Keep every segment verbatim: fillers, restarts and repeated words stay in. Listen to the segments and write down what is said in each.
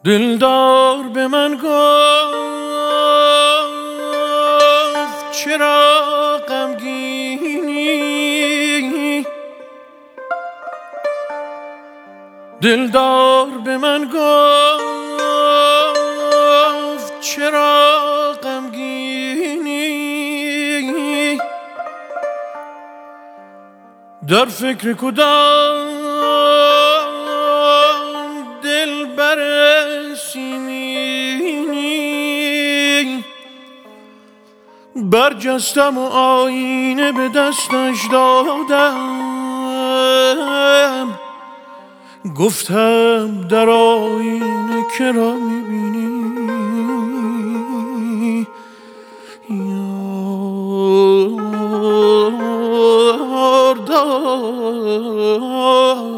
دلدار به من گفت چرا غمگینی، دلدار به من گفت چرا غمگینی، در فکر کدام دلبر سیمینی، برجستم و آینه به دستش دادم، گفتم در آینه که را میبینی، یار داد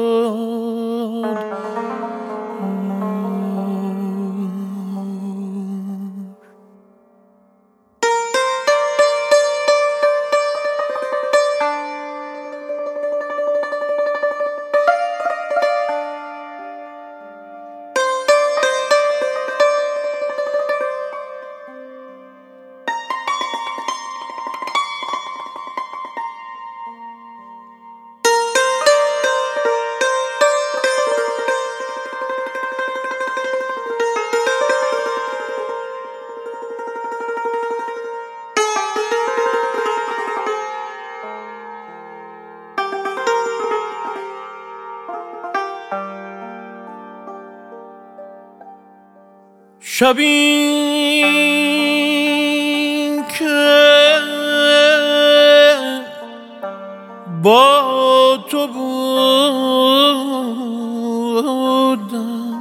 شبی که با تو بودم،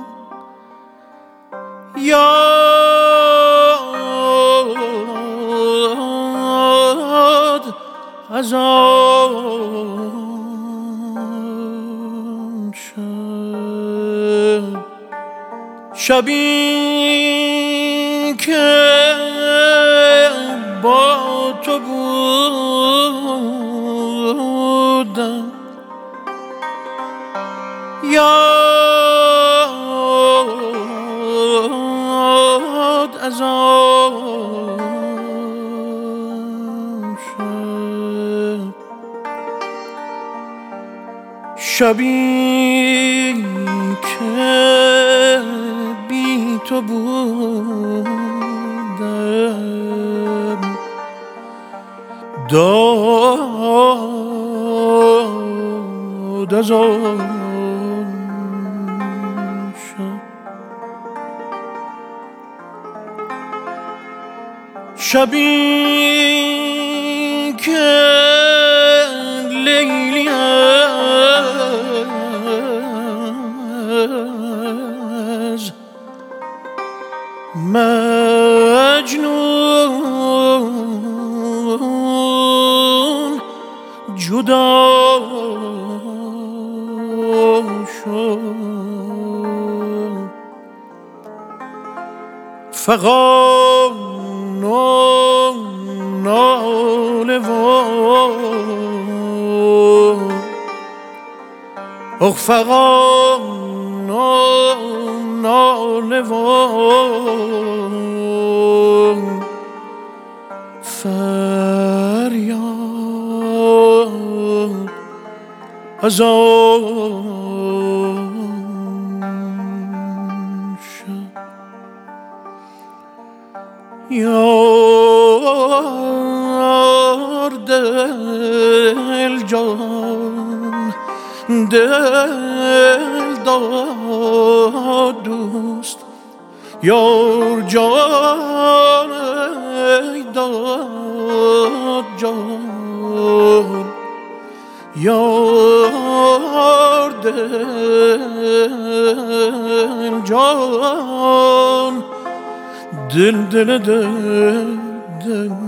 یاد از آن شب، شبی که با تو بودم، یاد از آن شب، شبی که بی تو بودم، داد از آن شب، شبی که لیلی از مجنون جدا شد، فغان و ناله و اخ فغان و ناله و فریاد از آن شب، یار دل جان دل داد دوست، یار جان داد جان، یار دل جان دل دل دل دل